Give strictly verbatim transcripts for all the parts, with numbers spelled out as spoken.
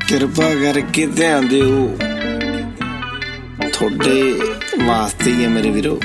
ਕਿਰਪਾ ਕਰਕੇ ਧਿਆਨ ਦਿਓ, ਤੁਹਾਡੇ ਵਾਸਤੇ ਹੀ ਹੈ ਮੇਰੇ ਵੀਰੋ।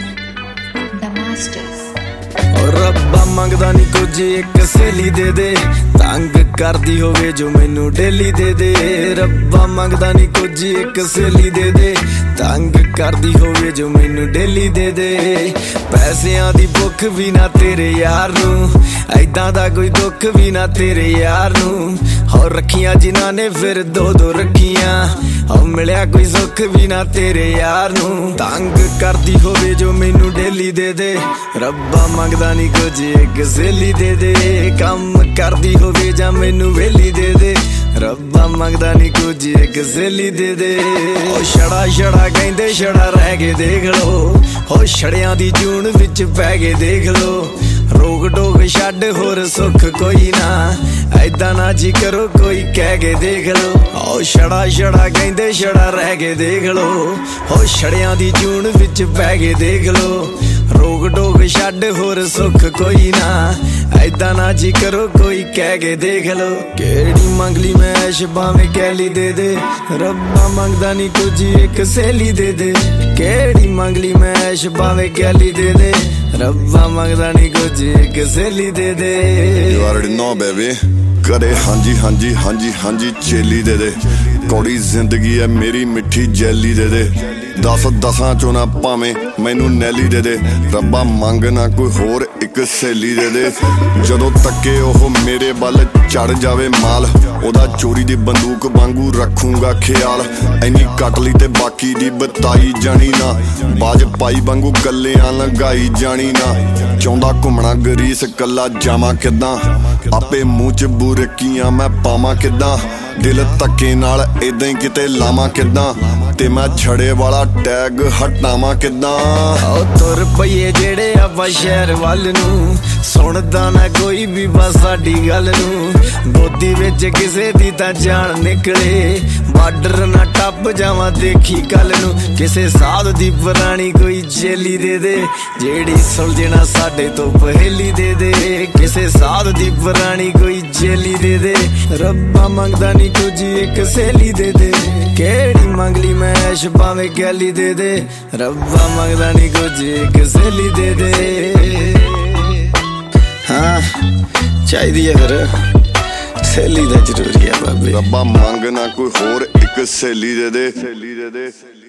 ਰੱਬਾ ਮੰਗਦਾ ਨੀ ਕੁਝ, ਇੱਕ ਸਹੇਲੀ ਦੇ ਦੇ, ਤੰਗ ਕਰਦੀ ਹੋਵੇ ਜੋ ਮੈਨੂੰ ਡੇਲੀ ਦੇ ਦੇ। ਰੱਬਾ ਮੰਗਦਾ ਨੀ ਕੁਝ, ਇੱਕ ਸਹੇਲੀ ਦੇ ਦੇ, ਤੰਗ ਕਰਦੀ ਹੋਵੇ ਜੋ ਮੈਨੂੰ ਡੇਲੀ ਦੇ ਦੇ। ਪੈਸਿਆਂ ਦੀ ਭੁੱਖ ਵੀ ਨਾ ਤੇਰੇ ਯਾਰ ਨੂੰ, ਐਦਾਂ ਦਾ ਕੋਈ ਦੁੱਖ ਵੀ ਨਾ ਤੇਰੇ ਯਾਰ ਨੂੰ। ਹੋ ਰੱਖੀਆਂ ਜਿਨ੍ਹਾਂ ਨੇ ਫਿਰ ਦੋ ਦੋ ਰੱਖੀਆਂ, ਹੋ ਮਿਲਿਆ ਕੋਈ ਸੁੱਖ ਵੀ ਨਾ ਤੇਰੇ ਯਾਰ ਨੂੰ। ਤੰਗ ਕਰਦੀ ਹੋਵੇ ਜੋ ਮੈਨੂੰ ਡੇਲੀ ਦੇ ਦੇ, ਰੱਬਾ ਮੰਗਦਾ ਨੀ ਕੁਝ, ਇੱਕ ਸਹੇਲੀ ਦੇ ਦੇ। ਕੰਮ ਕਰਦੀ ਹੋਵੇ ਜਾਂ ਮੈਨੂੰ ਵੇਲੀ ਦੇ ਦੇ, ਰੱਬਾ ਮੰਗਦਾ ਨੀ ਕੁਝ, ਇੱਕ ਸਹੇਲੀ ਦੇ ਦੇ। ਉਹ ਛੜਾ ਛੜਾ ਕਹਿੰਦੇ ਛੜਾ ਰਹਿ ਕੇ ਦੇਖ ਲੋ, ਹੋ ਛੜਿਆਂ ਦੀ ਜੂਨ ਵਿੱਚ ਪੈ ਕੇ ਦੇਖ ਲੋ। ਰੋਕ ਟੋਕ ਛੱਡ ਹੋਰ ਸੁੱਖ ਕੋਈ ਨਾ, ਐਦਾਂ ਨਾ ਜੀ ਕਰੋ ਕੋਈ ਕਹਿ ਕੇ ਦੇਖ ਲੋ। ਉਹ ਛੜਾ ਛੜਾ ਕਹਿੰਦੇ ਛੜਾ ਰਹਿ ਕੇ ਦੇਖ ਲੋ, ਹੋ ਛੜਿਆਂ ਦੀ ਜੂਨ ਵਿੱਚ ਪੈ ਕੇ ਦੇਖ ਲੋ। ਰੋਕ ਟੋਕ ਛੱਡ ਹੋਰ ਸੁੱਖ ਕੋਈ ਨਾ, ਐਦਾਂ ਨਾ ਜੀ ਕਰੋ ਕੋਈ ਕਹਿ ਕੇ ਦੇਖ ਲੋ। ਕਿਹੜੀ ਮੰਗ ਲਈ ਮੈਂ ਐਸ਼ ਭਾਵੇਂ ਕਹਿਲੀ ਦੇ ਦੇ, ਰੱਬਾ ਮੰਗਦਾ ਨੀ ਕੁਝ, ਇੱਕ ਸਹੇਲੀ ਦੇ ਦੇ। ਕਿਹੜੀ ਮੰਗ ਲਈ ਮੈਂ ਐਸ਼ ਭਾਵੇਂ ਕਹਿਲੀ ਦੇ ਦੇ, ਰੱਬਾ ਮੰਗਦਾ ਨੀ ਕੁਝ, ਇੱਕ ਸਹੇਲੀ ਦੇ ਦੇ। You already know baby, ਕਦੇ ਹਾਂਜੀ ਹਾਂਜੀ ਹਾਂਜੀ ਹਾਂਜੀ ਚੇਲੀ ਦੇ ਦੇ। ਕੌੜੀ ਜ਼ਿੰਦਗੀ ਹੈ ਮੇਰੀ ਮਿੱਠੀ ਜੈਲੀ ਦੇ ਦੇ। ਦਸ ਦਸਾਂ ਚੋਂ ਨਾ ਭਾਵੇਂ ਮੈਨੂੰ ਨੈਲੀ ਦੇ ਦੇ, ਰੱਬਾ ਮੰਗ ਨਾ ਕੋਈ ਹੋਰ ਇੱਕ ਸਹੇਲੀ ਦੇ ਦੇ। ਜਦੋਂ ਤੱਕੇ ਉਹ ਮੇਰੇ ਵੱਲ ਚੜ ਜਾਵੇ ਮਾਲ, ਉਹਦਾ ਚੋਰੀ ਦੀ ਬੰਦੂਕ ਵਾਂਗੂ ਰੱਖੂੰਗਾ ਖਿਆਲ। ਐਨੀ ਕੱਟ ਲਈ ਤੇ ਬਾਕੀ ਦੀ ਬਤਾਈ ਜਾਣੀ ਨਾ, ਬਾਜ ਪਾਈ ਵਾਂਗੂ ਕੱਲਿਆਂ ਲੰਘਾਈ ਜਾਣੀ ਨਾ। ਚਾਹੁੰਦਾ ਘੁੰਮਣਾ ਗਰੀਸ ਕੱਲਾ ਜਾਵਾਂ ਕਿੱਦਾਂ, ਆਪੇ ਮੂੰਹ ਚ ਬੁਰਕੀਆਂ ਮੈਂ ਪਾਵਾਂ ਕਿੱਦਾਂ। ਦਿਲ ਧੱਕੇ ਨਾਲ ਏਦਾਂ ਹੀ ਕਿਤੇ ਲਾਵਾਂ ਕਿੱਦਾਂ, ਤੇ ਮੈਂ ਛੜੇ ਵਾਲਾ ਟੈਗ ਹਟਾਵਾਂ ਕਿੱਦਾਂ। ਉਹ ਤੁਰ ਪਈਏ ਜਿਹੜੇ ਆਪਾਂ ਸ਼ਹਿਰ ਵੱਲ ਨੂੰ, ਸੁਣਦਾ ਨਾ ਕੋਈ ਵੀ ਬਸ ਸਾਡੀ ਗੱਲ ਨੂੰ। ਗੋਦੀ ਵਿੱਚ ਕਿਸੇ ਦੀ ਤਾਂ ਜਾਨ ਨਿਕਲੇ, ਬਾਰਡਰ ਨਾ ਟੱਪ ਜਾਵਾਂ ਦੇਖੀ ਕੱਲ ਨੂੰ। ਕਿਸੇ ਸਾਧ ਦੀ ਪੁਰਾਣੀ ਕੋਈ ਚੇਲੀ ਦੇ ਦੇ, ਜਿਹੜੀ ਸੁਲਝਣਾ ਸਾਡੇ ਤੋਂ ਪਹੇਲੀ ਦੇ ਦੇ। ਕਿਸੇ ਸਾਧ ਦੀ ਪੁਰਾਣੀ ਕੋਈ ਚੇਲੀ ਦੇ ਦੇ, ਰੱਬਾ ਮੰਗਦਾ ਨੀ ਕੁਝ, ਇੱਕ ਸਹੇਲੀ ਦੇ ਦੇ। ਕਿਹੜੀ ਮੰਗ ਲਈ ਮੈਂ ਐਸ਼ ਭਾਵੇਂ ਕਹਿਲੀ ਦੇ ਦੇ, ਰੱਬਾ ਮੰਗਦਾ ਨੀ ਕੁਝ, ਇੱਕ ਸਹੇਲੀ ਦੇ ਦੇ। ਹਾਂ ਚਾਹੀਦੀ ਹੈ ਫਿਰ ਸਹੇਲੀ ਦਾ ਜ਼ਰੂਰੀ ਹੈ ਬਾਬੇ। ਰੱਬਾ ਮੰਗ ਨਾ ਕੋਈ ਹੋਰ ਇੱਕ ਸਹੇਲੀ ਦੇ ਦੇ, ਸਹੇਲੀ ਦੇ ਦੇ।